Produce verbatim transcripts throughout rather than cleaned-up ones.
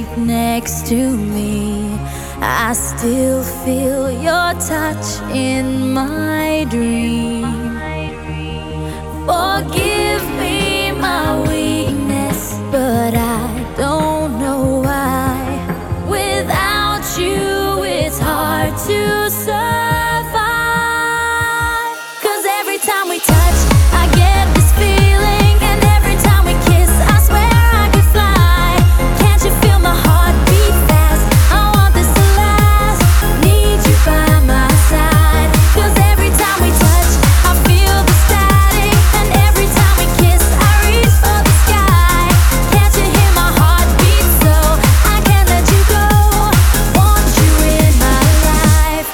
sleep next to me, I still feel your touch in my dream. Forgive me my weakness, but I don't know why. Without you, it's hard to survive. 'Cause every time we touch, I get this feeling, and every time we kiss, I swear I could fly. Can't you feel my heart beat fast? I want this to last. Need you by my side. 'Cause every time we touch, I feel the static, and every time we kiss, I reach for the sky. Can't you hear my heart beat? So I can't let you go. Want you in my life.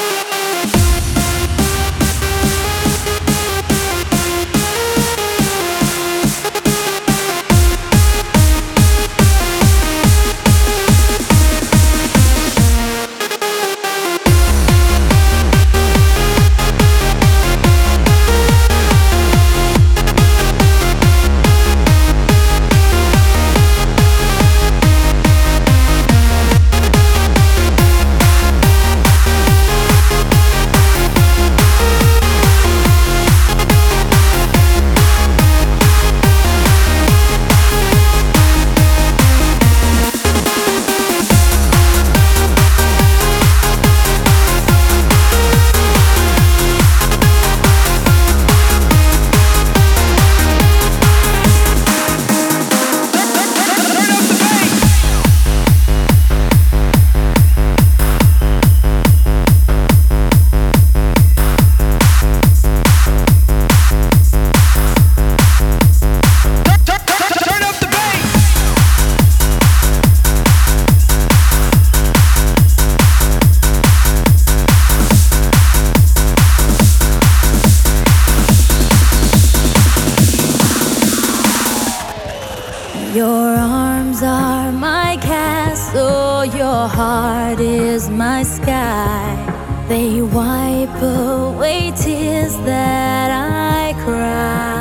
Your arms are my castle, your heart is my sky. They wipe away tears that I cry.